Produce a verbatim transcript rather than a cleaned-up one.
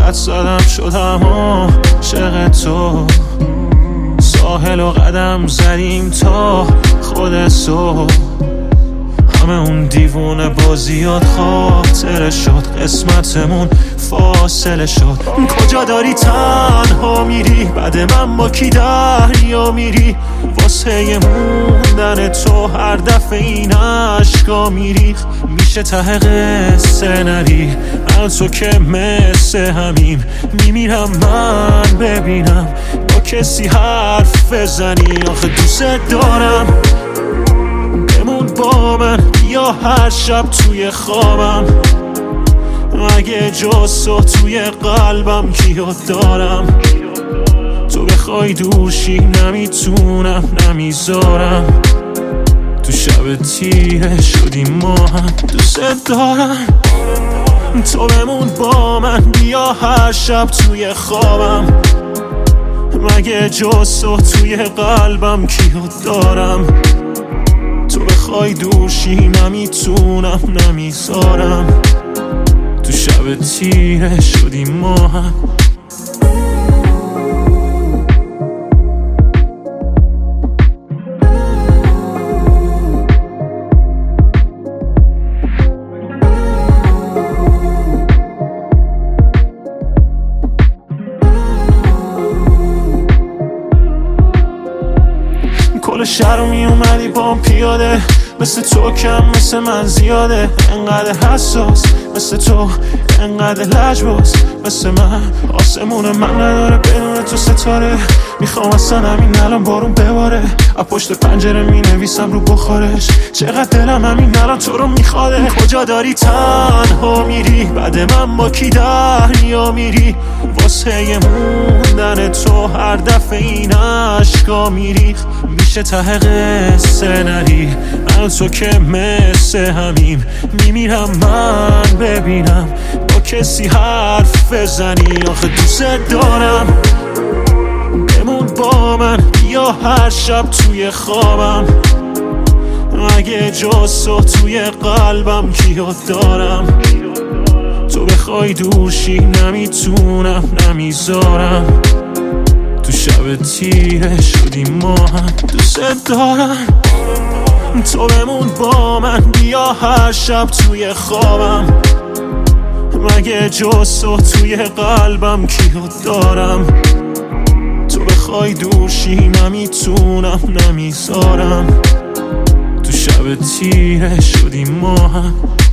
حد زدم شدم عاشق تو، ساحل و قدم زدیم تا خود صبح، همه اون دیوونه بازیات خاطره شد، قسمتمون فاصله شد. کجا داری تنها میری بعد من با کی دریا میری، واسه موندن تو هر دفعه این عشقا میریخ، میشه ته قصه نری من تو که مثل همیم، میمیرم من ببینم با کسی حرف بزنی، آخه دوست دارم بمون با من، یا هر شب توی خوابم، اگه جز تو توی قلبم کیو دارم، تو بخوای دورشی نمیتونم نمیذارم، تو شب تیره شدیم ما هم، دوست دارم تو بمون با من، بیا هر شب توی خوابم، مگه جز تو توی قلبم کیو دارم، تو بخوای دورشی نمیتونم نمیذارم، تو شب تیره شدیم ما هم. کل شهر رو می اومدی بام پیاده، مثل تو کم مثل من زیاده، انقدر حساس مثل تو، انقدر لجباز مثل من، آسمون من نداره بدون تو ستاره، میخوام اصلا همین الان بارون بباره، از پشت پنجره می نویسم رو بخارش، چقدر دلم همین الان تو رو میخواده. کجا داری تنها میری بعد من با کی دریا میری، واسه موندن تو هر دفعه این عشقا میریخ، میشه ته قصه نری من تو که مثل همیم، میمیرم من ببینم با کسی حرف بزنی، آخه دوست دارم بمون با من، یا هر شب توی خوابم، اگه جز تو توی قلبم کیو دارم، تو بخوای دورشی نمیتونم نمیذارم، تو شب تیره شدیم ما هم، دوست دارم تو بمون با من، بیا هر شب توی خوابم، مگه جز تو توی قلبم کیو دارم، تو بخوای دورشی نمیتونم نمیذارم، تو شب تیره شدیم ما هم.